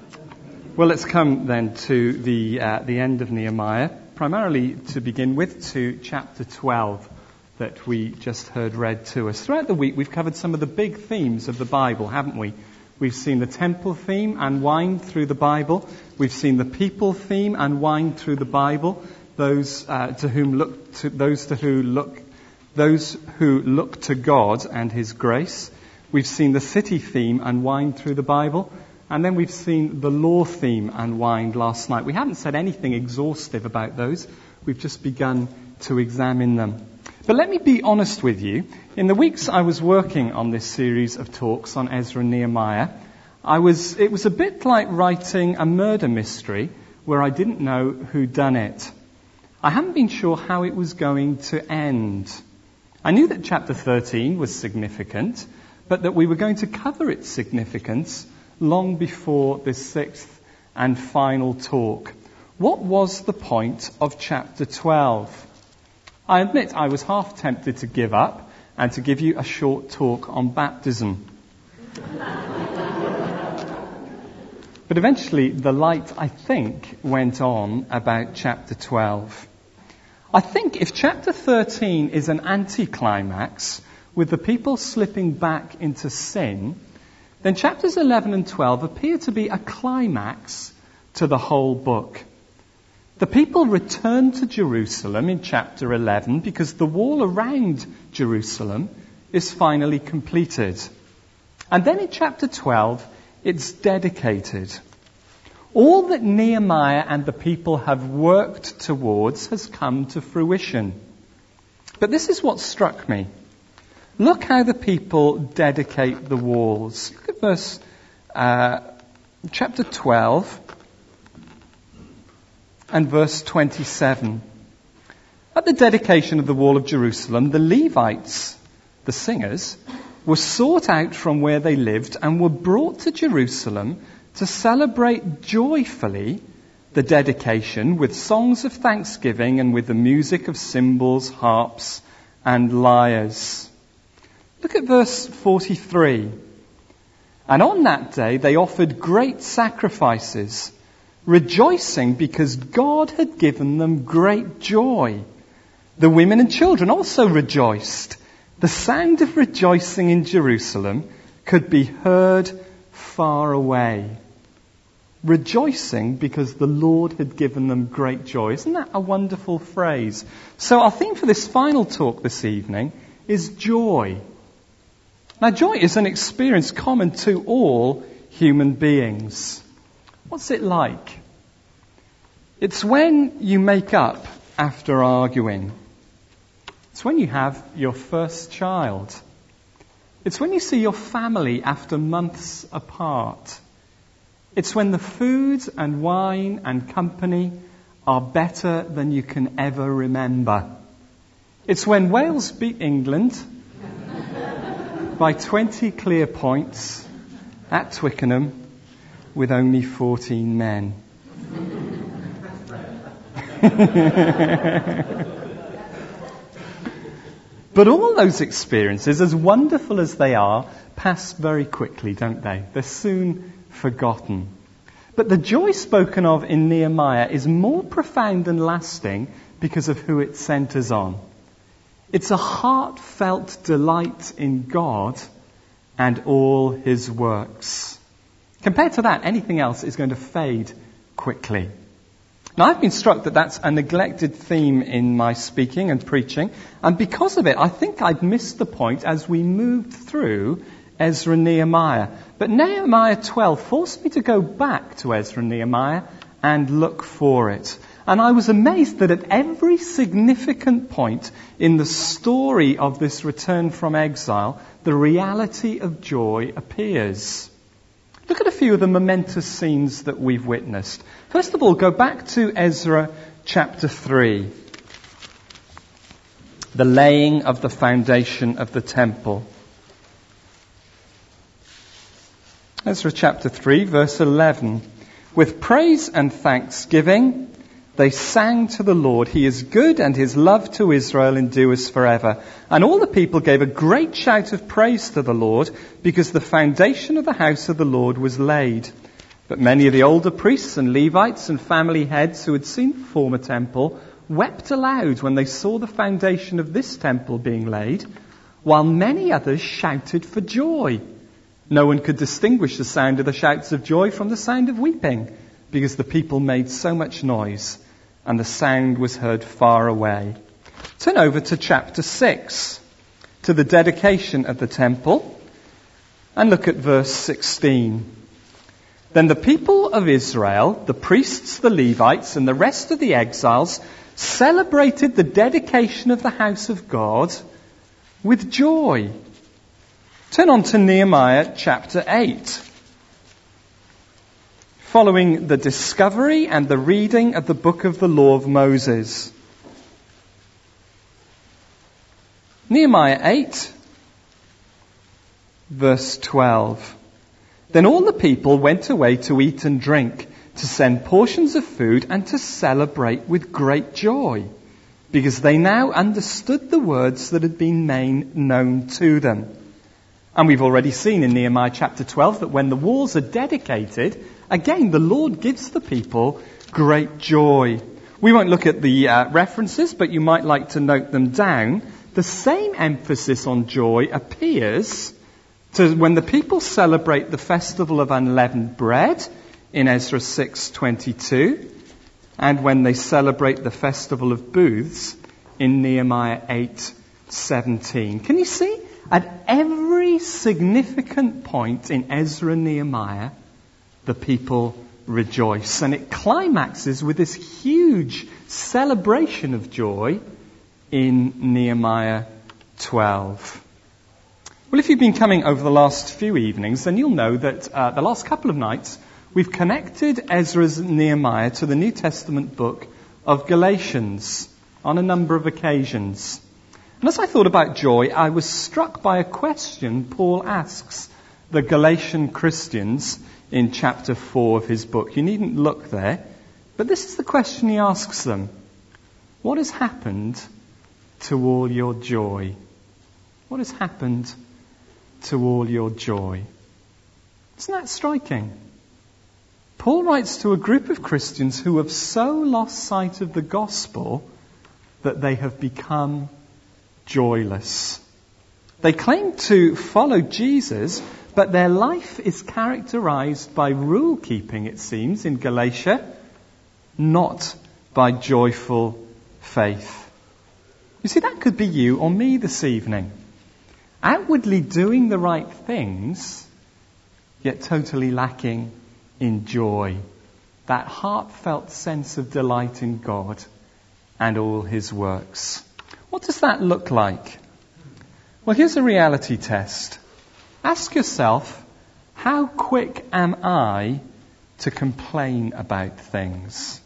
Well, let's come then to the end of Nehemiah, primarily to begin with, to chapter 12 that we just heard read to us. Throughout the week, we've covered some of the big themes of the Bible, haven't we? We've seen the temple theme unwind through the Bible. We've seen the people theme unwind through the Bible. Those who look to God and His grace. We've seen the city theme unwind through the Bible. And then we've seen the law theme unwind last night. We haven't said anything exhaustive about those. We've just begun to examine them. But let me be honest with you. In the weeks I was working on this series of talks on Ezra and Nehemiah, it was a bit like writing a murder mystery where I didn't know who done it. I hadn't been sure how it was going to end. I knew that chapter 13 was significant, but that we were going to cover its significance long before this sixth and final talk. What was the point of chapter 12? I admit I was half tempted to give up and to give you a short talk on baptism. But eventually the light, I think, went on about chapter 12. I think if chapter 13 is an anticlimax, with the people slipping back into sin, then chapters 11 and 12 appear to be a climax to the whole book. The people return to Jerusalem in chapter 11 because the wall around Jerusalem is finally completed. And then in chapter 12, it's dedicated. All that Nehemiah and the people have worked towards has come to fruition. But this is what struck me. Look how the people dedicate the walls. Look at chapter 12 and verse 27. At the dedication of the wall of Jerusalem, the Levites, the singers, were sought out from where they lived and were brought to Jerusalem to celebrate joyfully the dedication with songs of thanksgiving and with the music of cymbals, harps, and lyres. Look at verse 43. And on that day they offered great sacrifices, rejoicing because God had given them great joy. The women and children also rejoiced. The sound of rejoicing in Jerusalem could be heard far away. Rejoicing because the Lord had given them great joy. Isn't that a wonderful phrase? So our theme for this final talk this evening is joy. Now, joy is an experience common to all human beings. What's it like? It's when you make up after arguing. It's when you have your first child. It's when you see your family after months apart. It's when the food and wine and company are better than you can ever remember. It's when Wales beat England by 20 clear points at Twickenham with only 14 men. But all those experiences, as wonderful as they are, pass very quickly, don't they? They're soon forgotten. But the joy spoken of in Nehemiah is more profound and lasting because of who it centres on. It's a heartfelt delight in God and all His works. Compared to that, anything else is going to fade quickly. Now, I've been struck that that's a neglected theme in my speaking and preaching, and because of it, I think I'd missed the point as we moved through Ezra and Nehemiah. But Nehemiah 12 forced me to go back to Ezra and Nehemiah and look for it. And I was amazed that at every significant point in the story of this return from exile, the reality of joy appears. Look at a few of the momentous scenes that we've witnessed. First of all, go back to Ezra chapter 3. The laying of the foundation of the temple. Ezra chapter 3, verse 11. With praise and thanksgiving, they sang to the Lord, He is good and His love to Israel endures forever. And all the people gave a great shout of praise to the Lord because the foundation of the house of the Lord was laid. But many of the older priests and Levites and family heads who had seen the former temple wept aloud when they saw the foundation of this temple being laid, while many others shouted for joy. No one could distinguish the sound of the shouts of joy from the sound of weeping, because the people made so much noise, and the sound was heard far away. Turn over to chapter 6, to the dedication of the temple, and look at verse 16. Then the people of Israel, the priests, the Levites, and the rest of the exiles celebrated the dedication of the house of God with joy. Turn on to Nehemiah chapter 8. Following the discovery and the reading of the book of the law of Moses. Nehemiah 8, verse 12. Then all the people went away to eat and drink, to send portions of food, and to celebrate with great joy, because they now understood the words that had been made known to them. And we've already seen in Nehemiah chapter 12 that when the walls are dedicated, again, the Lord gives the people great joy. We won't look at the references, but you might like to note them down. The same emphasis on joy appears when the people celebrate the festival of unleavened bread in Ezra 6:22, and when they celebrate the festival of booths in Nehemiah 8:17. Can you see? At every significant point in Ezra and Nehemiah, the people rejoice. And it climaxes with this huge celebration of joy in Nehemiah 12. Well, if you've been coming over the last few evenings, then you'll know that the last couple of nights we've connected Ezra's Nehemiah to the New Testament book of Galatians on a number of occasions. And as I thought about joy, I was struck by a question Paul asks the Galatian Christians in chapter 4 of his book. You needn't look there, but this is the question he asks them. What has happened to all your joy? What has happened to all your joy? Isn't that striking? Paul writes to a group of Christians who have so lost sight of the gospel that they have become joyless. They claim to follow Jesus, but their life is characterized by rule keeping, it seems, in Galatia, not by joyful faith. You see, that could be you or me this evening. Outwardly doing the right things, yet totally lacking in joy. That heartfelt sense of delight in God and all his works. What does that look like? Well, here's a reality test. Ask yourself, how quick am I to complain about things?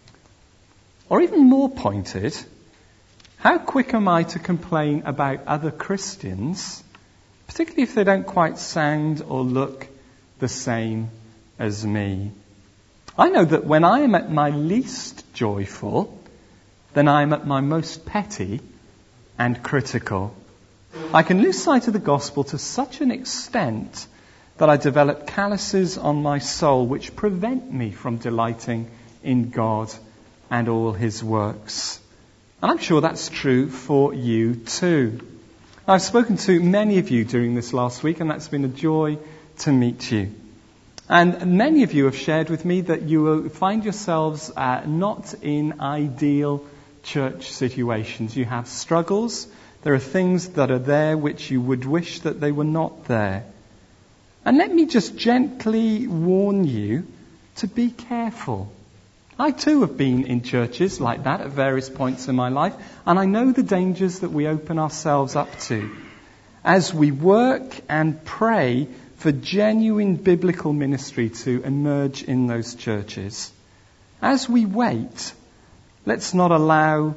Or even more pointed, how quick am I to complain about other Christians, particularly if they don't quite sound or look the same as me? I know that when I am at my least joyful, then I am at my most petty and critical. I can lose sight of the gospel to such an extent that I develop calluses on my soul which prevent me from delighting in God and all his works. And I'm sure that's true for you too. I've spoken to many of you during this last week, and that's been a joy to meet you. And many of you have shared with me that you will find yourselves not in ideal church situations. You have struggles. There are things that are there which you would wish that they were not there. And let me just gently warn you to be careful. I too have been in churches like that at various points in my life, and I know the dangers that we open ourselves up to as we work and pray for genuine biblical ministry to emerge in those churches. As we wait, let's not allow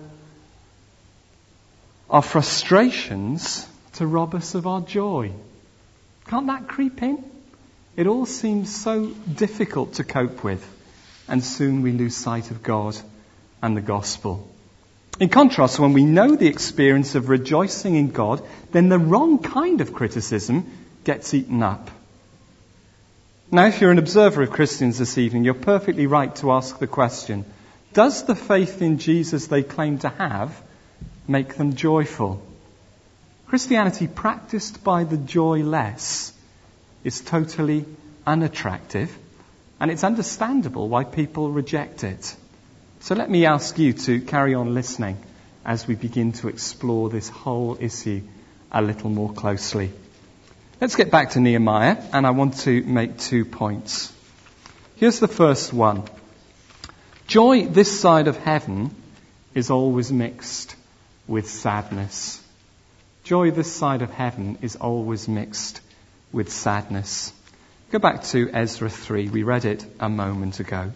our frustrations to rob us of our joy. Can't that creep in? It all seems so difficult to cope with, and soon we lose sight of God and the gospel. In contrast, when we know the experience of rejoicing in God, then the wrong kind of criticism gets eaten up. Now, if you're an observer of Christians this evening, you're perfectly right to ask the question, does the faith in Jesus they claim to have make them joyful? Christianity practiced by the joyless is totally unattractive, and it's understandable why people reject it. So let me ask you to carry on listening as we begin to explore this whole issue a little more closely. Let's get back to Nehemiah, and I want to make 2 points. Here's the first one. Joy this side of heaven is always mixed with sadness. Joy this side of heaven is always mixed with sadness. Go back to Ezra 3. We read it a moment ago.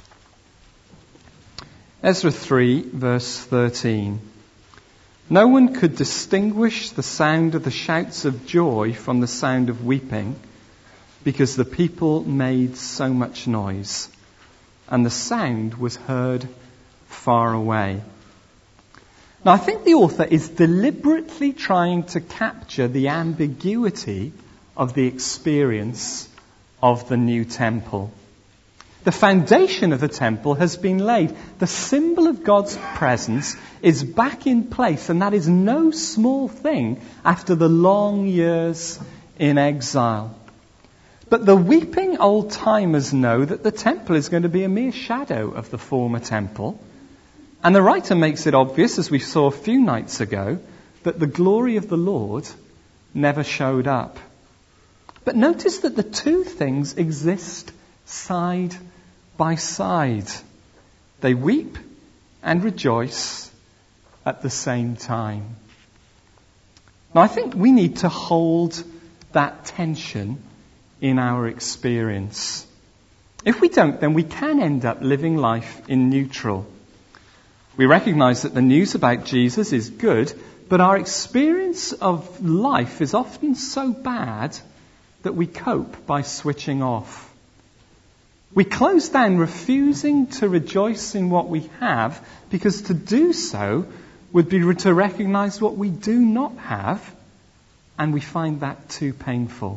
Ezra 3, verse 13. No one could distinguish the sound of the shouts of joy from the sound of weeping, because the people made so much noise, and the sound was heard far away. Now, I think the author is deliberately trying to capture the ambiguity of the experience of the new temple. The foundation of the temple has been laid. The symbol of God's presence is back in place, and that is no small thing after the long years in exile. But the weeping old-timers know that the temple is going to be a mere shadow of the former temple. And the writer makes it obvious, as we saw a few nights ago, that the glory of the Lord never showed up. But notice that the two things exist side by side. They weep and rejoice at the same time. Now, I think we need to hold that tension in our experience. If we don't, then we can end up living life in neutral. We recognize that the news about Jesus is good, but our experience of life is often so bad that we cope by switching off. We close down, refusing to rejoice in what we have, because to do so would be to recognize what we do not have, and we find that too painful.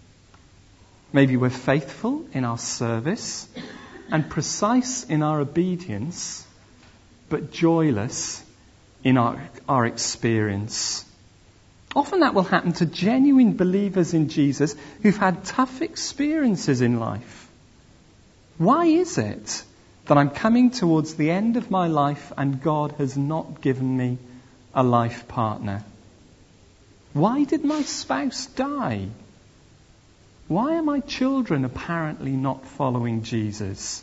Maybe we're faithful in our service and precise in our obedience, but joyless in our experience. Often that will happen to genuine believers in Jesus who've had tough experiences in life. Why is it that I'm coming towards the end of my life and God has not given me a life partner? Why did my spouse die? Why are my children apparently not following Jesus?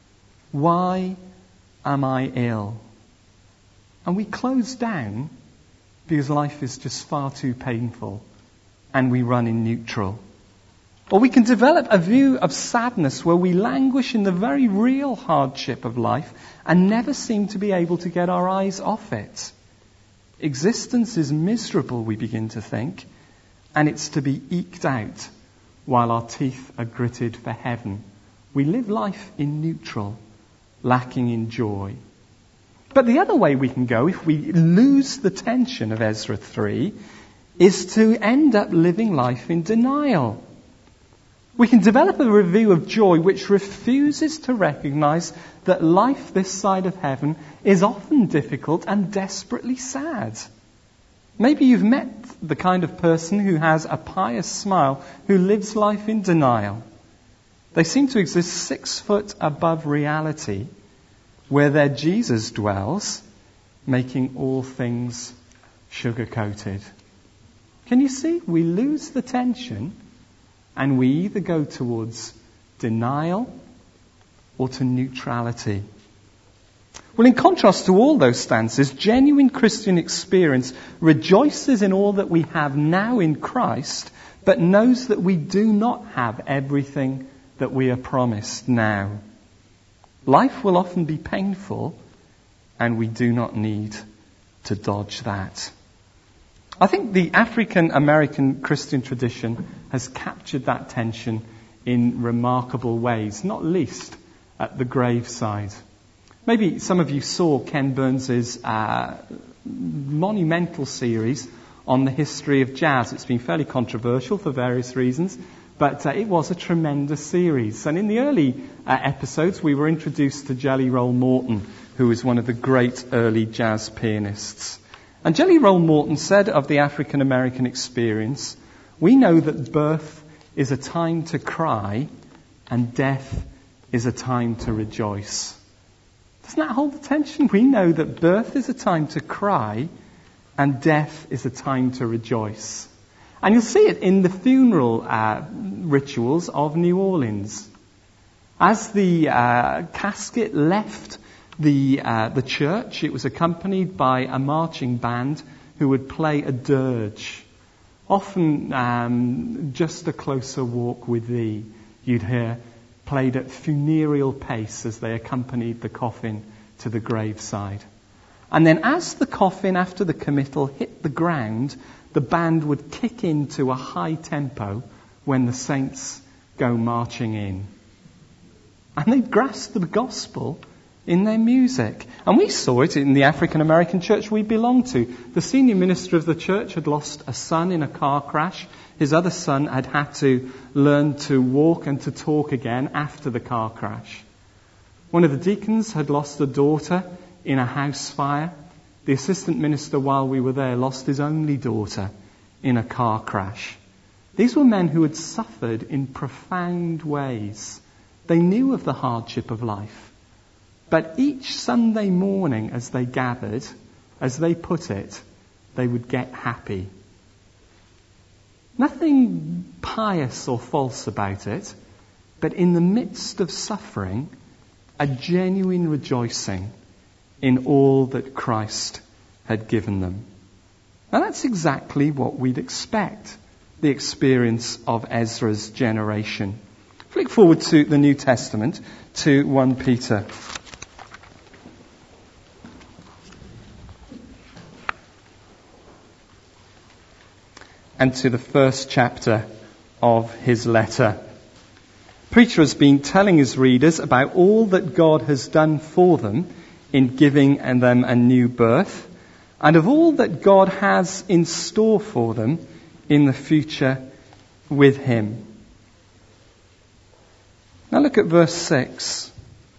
Why am I ill? And we close down because life is just far too painful, and we run in neutral. Or we can develop a view of sadness where we languish in the very real hardship of life and never seem to be able to get our eyes off it. Existence is miserable, we begin to think, and it's to be eked out while our teeth are gritted for heaven. We live life in neutral, lacking in joy. But the other way we can go, if we lose the tension of Ezra 3, is to end up living life in denial. We can develop a review of joy which refuses to recognize that life this side of heaven is often difficult and desperately sad. Maybe you've met the kind of person who has a pious smile, who lives life in denial. They seem to exist 6 foot above reality, where their Jesus dwells, making all things sugar-coated. Can you see? We lose the tension, and we either go towards denial or to neutrality. Well, in contrast to all those stances, genuine Christian experience rejoices in all that we have now in Christ, but knows that we do not have everything that we are promised now. Life will often be painful, and we do not need to dodge that. I think the African American Christian tradition has captured that tension in remarkable ways, not least at the graveside. Maybe some of you saw Ken Burns's monumental series on the history of jazz. It's been fairly controversial for various reasons, But it was a tremendous series. And in the early episodes, we were introduced to Jelly Roll Morton, who was one of the great early jazz pianists. And Jelly Roll Morton said of the African American experience, "We know that birth is a time to cry and death is a time to rejoice." Doesn't that hold the tension? We know that birth is a time to cry and death is a time to rejoice. And you'll see it in the funeral rituals of New Orleans. As the casket left the church, it was accompanied by a marching band who would play a dirge. Often, Just a Closer Walk with Thee, you'd hear played at funereal pace as they accompanied the coffin to the graveside. And then as the coffin, after the committal, hit the ground, the band would kick into a high tempo when the saints go marching in. And they'd grasp the gospel in their music. And we saw it in the African American church we belonged to. The senior minister of the church had lost a son in a car crash. His other son had had to learn to walk and to talk again after the car crash. One of the deacons had lost a daughter in a house fire. The assistant minister, while we were there, lost his only daughter in a car crash. These were men who had suffered in profound ways. They knew of the hardship of life. But each Sunday morning as they gathered, as they put it, they would get happy. Nothing pious or false about it, but in the midst of suffering, a genuine rejoicing in all that Christ had given them. Now that's exactly what we'd expect, the experience of Ezra's generation. Flick forward to the New Testament, to 1 Peter. And to the first chapter of his letter. Peter has been telling his readers about all that God has done for them in giving them a new birth, and of all that God has in store for them in the future with him. Now look at verse 6.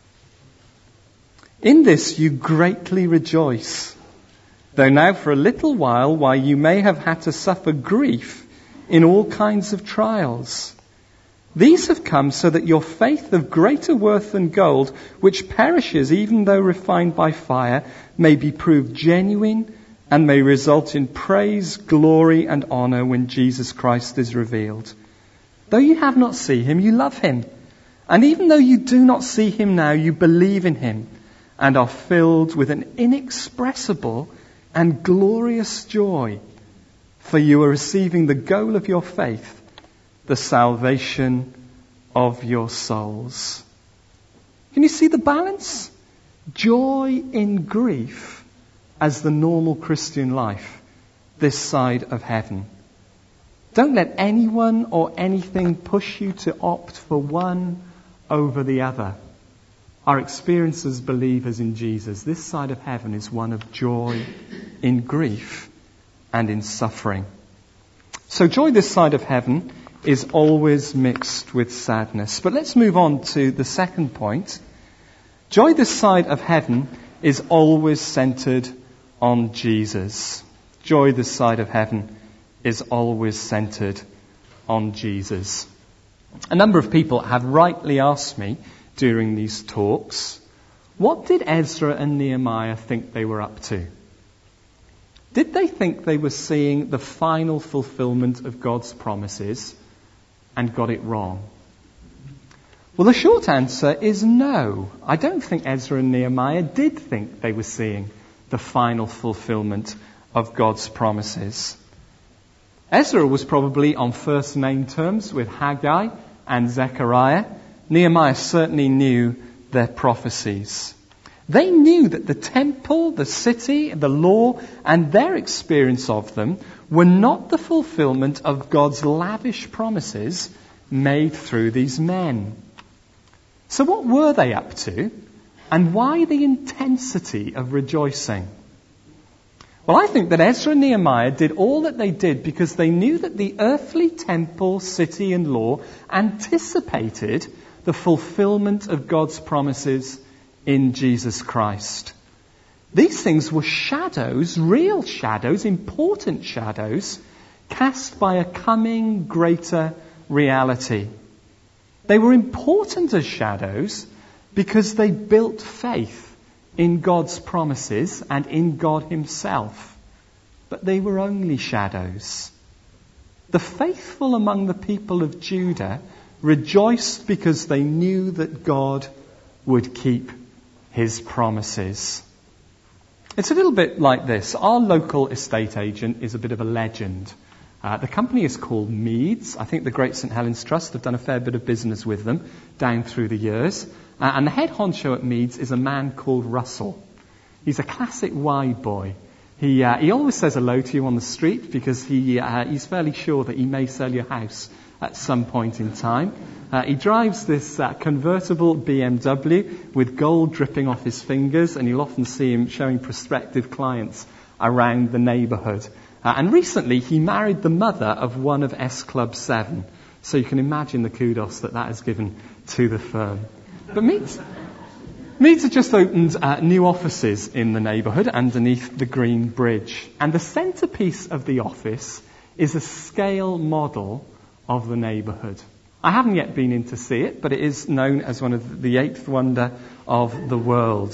"In this you greatly rejoice, though now for a little while you may have had to suffer grief in all kinds of trials. These have come so that your faith of greater worth than gold, which perishes even though refined by fire, may be proved genuine and may result in praise, glory and honour when Jesus Christ is revealed. Though you have not seen him, you love him. And even though you do not see him now, you believe in him and are filled with an inexpressible and glorious joy, for you are receiving the goal of your faith, the salvation of your souls." Can you see the balance? Joy in grief as the normal Christian life this side of heaven. Don't let anyone or anything push you to opt for one over the other. Our experience as believers in Jesus this side of heaven is one of joy in grief and in suffering. So joy this side of heaven is always mixed with sadness. But let's move on to the second point. Joy this side of heaven is always centered on Jesus. Joy this side of heaven is always centered on Jesus. A number of people have rightly asked me during these talks, what did Ezra and Nehemiah think they were up to? Did they think they were seeing the final fulfillment of God's promises and got it wrong? Well, the short answer is no. I don't think Ezra and Nehemiah did think they were seeing the final fulfillment of God's promises. Ezra was probably on first name terms with Haggai and Zechariah. Nehemiah certainly knew their prophecies. They knew that the temple, the city, the law, and their experience of them were not the fulfillment of God's lavish promises made through these men. So what were they up to? And why the intensity of rejoicing? Well, I think that Ezra and Nehemiah did all that they did because they knew that the earthly temple, city, and law anticipated the fulfillment of God's promises in Jesus Christ. These things were shadows, real shadows, important shadows, cast by a coming greater reality. They were important as shadows because they built faith in God's promises and in God himself. But they were only shadows. The faithful among the people of Judah rejoiced because they knew that God would keep his promises. It's a little bit like this. Our local estate agent is a bit of a legend. The company is called Meads. I think the Great St Helens Trust have done a fair bit of business with them down through the years. And the head honcho at Meads is a man called Russell. He's a classic wide boy. He always says hello to you on the street because he's fairly sure that he may sell your house at some point in time. He drives this convertible BMW with gold dripping off his fingers, and you'll often see him showing prospective clients around the neighbourhood. And recently he married the mother of one of S Club 7. So you can imagine the kudos that has given to the firm. But Meads have just opened new offices in the neighbourhood underneath the Green Bridge. And the centrepiece of the office is a scale model of the neighbourhood. I haven't yet been in to see it, but it is known as one of the eighth wonder of the world.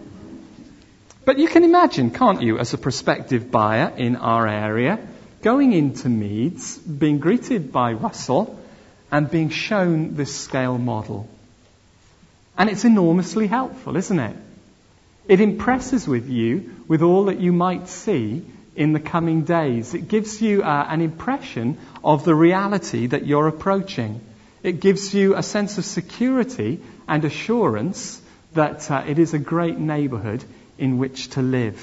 But you can imagine, can't you, as a prospective buyer in our area, going into Meads, being greeted by Russell, and being shown this scale model. And it's enormously helpful, isn't it? It impresses with you with all that you might see in the coming days. It gives you an impression of the reality that you're approaching. It gives you a sense of security and assurance that it is a great neighbourhood in which to live.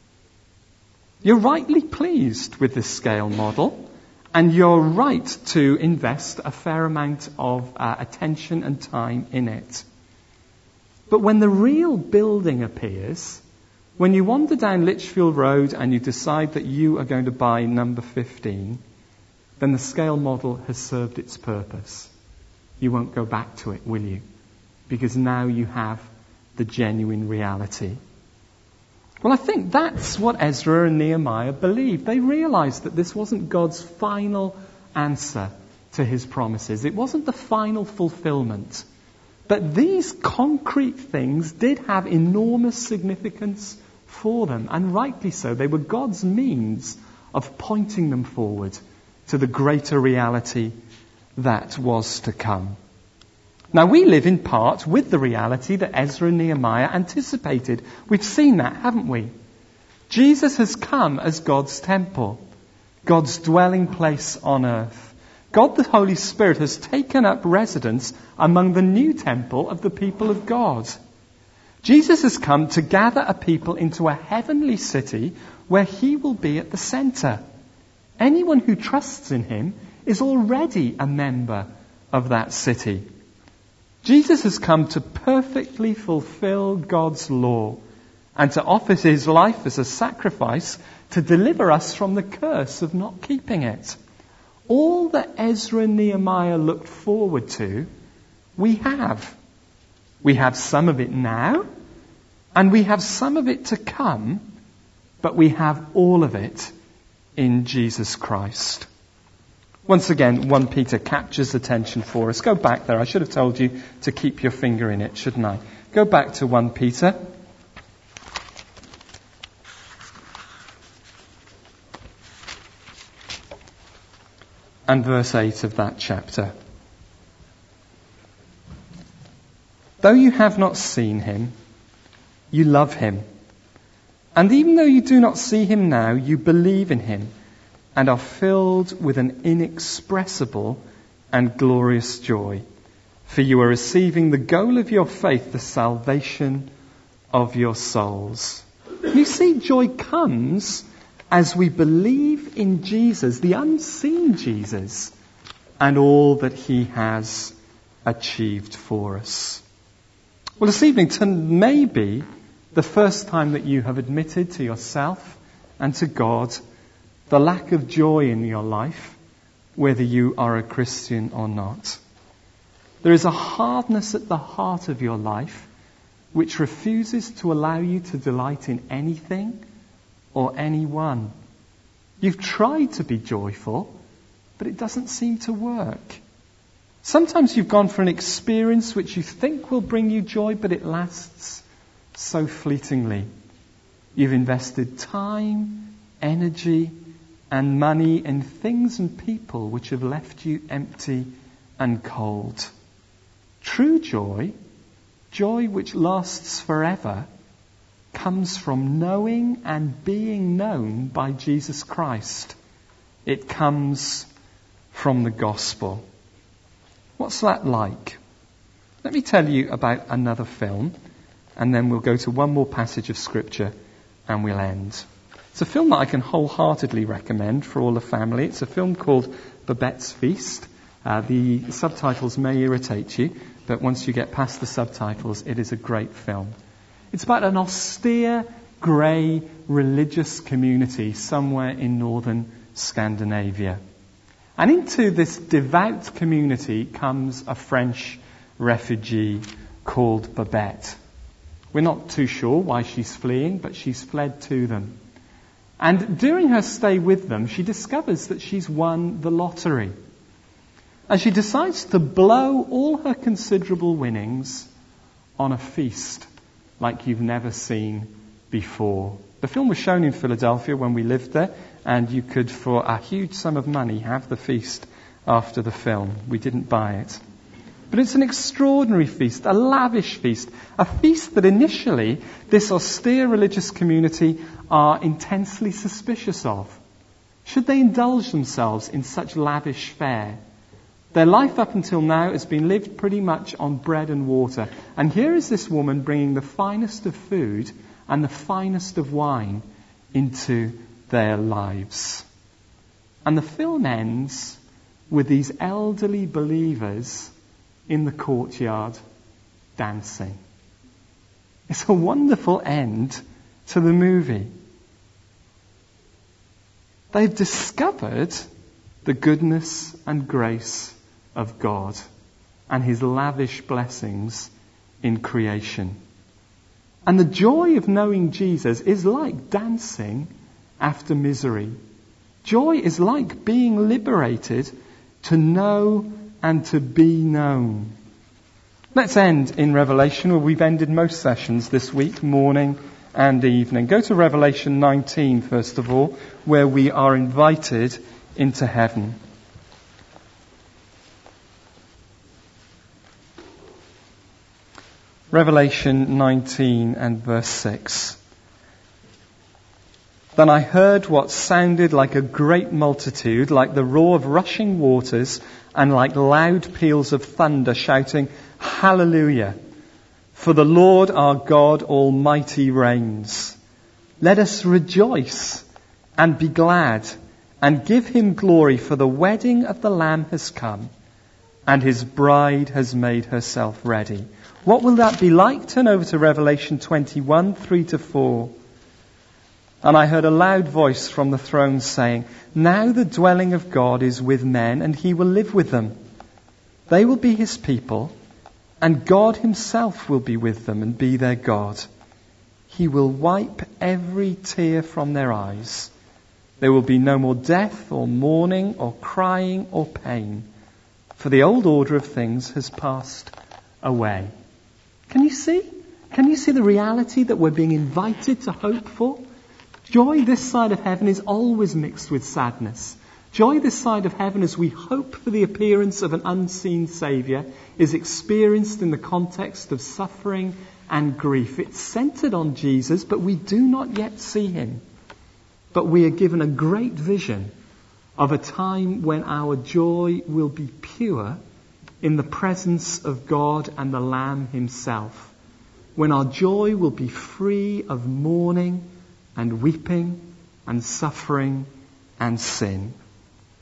You're rightly pleased with this scale model, and you're right to invest a fair amount of attention and time in it. But when the real building appears, when you wander down Lichfield Road and you decide that you are going to buy number 15, then the scale model has served its purpose. You won't go back to it, will you? Because now you have the genuine reality. Well, I think that's what Ezra and Nehemiah believed. They realized that this wasn't God's final answer to his promises. It wasn't the final fulfillment. But these concrete things did have enormous significance for them, and rightly so. They were God's means of pointing them forward to the greater reality that was to come. Now, we live in part with the reality that Ezra and Nehemiah anticipated. We've seen that, haven't we? Jesus has come as God's temple, God's dwelling place on earth. God the Holy Spirit has taken up residence among the new temple of the people of God. Jesus has come to gather a people into a heavenly city where he will be at the centre. Anyone who trusts in him is already a member of that city. Jesus has come to perfectly fulfill God's law and to offer his life as a sacrifice to deliver us from the curse of not keeping it. All that Ezra and Nehemiah looked forward to, we have. We have some of it now, and we have some of it to come, but we have all of it in Jesus Christ. Once again, 1 Peter captures attention for us. Go back there. I should have told you to keep your finger in it, shouldn't I? Go back to 1 Peter. And verse 8 of that chapter. Though you have not seen him, you love him. And even though you do not see him now, you believe in him and are filled with an inexpressible and glorious joy. For you are receiving the goal of your faith, the salvation of your souls. You see, joy comes as we believe in Jesus, the unseen Jesus, and all that he has achieved for us. Well, this evening may be the first time that you have admitted to yourself and to God the lack of joy in your life, whether you are a Christian or not. There is a hardness at the heart of your life which refuses to allow you to delight in anything or anyone. You've tried to be joyful, but it doesn't seem to work. Sometimes you've gone for an experience which you think will bring you joy, but it lasts so fleetingly. You've invested time, energy, and money in things and people which have left you empty and cold. True joy, joy which lasts forever, comes from knowing and being known by Jesus Christ. It comes from the gospel. What's that like? Let me tell you about another film, and then we'll go to one more passage of Scripture and we'll end. It's a film that I can wholeheartedly recommend for all the family. It's a film called Babette's Feast. The subtitles may irritate you, but once you get past the subtitles, it is a great film. It's about an austere, grey, religious community somewhere in northern Scandinavia. And into this devout community comes a French refugee called Babette. We're not too sure why she's fleeing, but she's fled to them. And during her stay with them, she discovers that she's won the lottery. And she decides to blow all her considerable winnings on a feast like you've never seen before. The film was shown in Philadelphia when we lived there, and you could, for a huge sum of money, have the feast after the film. We didn't buy it. But it's an extraordinary feast, a lavish feast, a feast that initially this austere religious community are intensely suspicious of. Should they indulge themselves in such lavish fare? Their life up until now has been lived pretty much on bread and water. And here is this woman bringing the finest of food and the finest of wine into their lives. And the film ends with these elderly believers in the courtyard dancing. It's a wonderful end to the movie. They've discovered the goodness and grace of God and His lavish blessings in creation. And the joy of knowing Jesus is like dancing after misery. Joy is like being liberated to know and to be known. Let's end in Revelation, where we've ended most sessions this week, morning and evening. Go to Revelation 19, first of all, where we are invited into heaven. Revelation 19 and verse 6. Then I heard what sounded like a great multitude, like the roar of rushing waters, and like loud peals of thunder, shouting, Hallelujah! For the Lord our God Almighty reigns. Let us rejoice and be glad and give Him glory, for the wedding of the Lamb has come, and His bride has made herself ready. What will that be like? Turn over to Revelation 21, 3-4. And I heard a loud voice from the throne saying, Now the dwelling of God is with men, and He will live with them. They will be His people, and God Himself will be with them and be their God. He will wipe every tear from their eyes. There will be no more death or mourning or crying or pain, for the old order of things has passed away. Can you see? Can you see the reality that we're being invited to hope for? Joy this side of heaven is always mixed with sadness. Joy this side of heaven, as we hope for the appearance of an unseen Saviour, is experienced in the context of suffering and grief. It's centred on Jesus, but we do not yet see Him. But we are given a great vision of a time when our joy will be pure in the presence of God and the Lamb Himself. When our joy will be free of mourning and weeping and suffering and sin.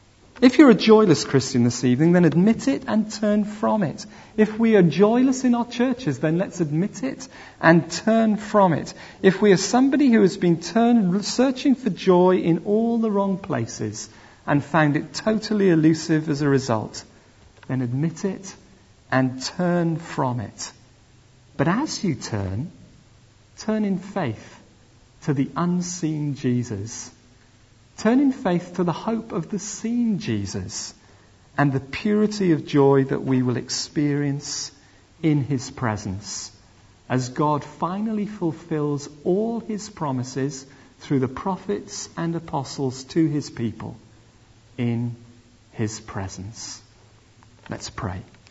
If you're a joyless Christian this evening, then admit it and turn from it. If we are joyless in our churches, then let's admit it and turn from it. If we are somebody who has been searching for joy in all the wrong places and found it totally elusive as a result, then admit it and turn from it. But as you turn in faith to the unseen Jesus. Turn in faith to the hope of the seen Jesus and the purity of joy that we will experience in his presence as God finally fulfills all his promises through the prophets and apostles to his people in his presence. Let's pray.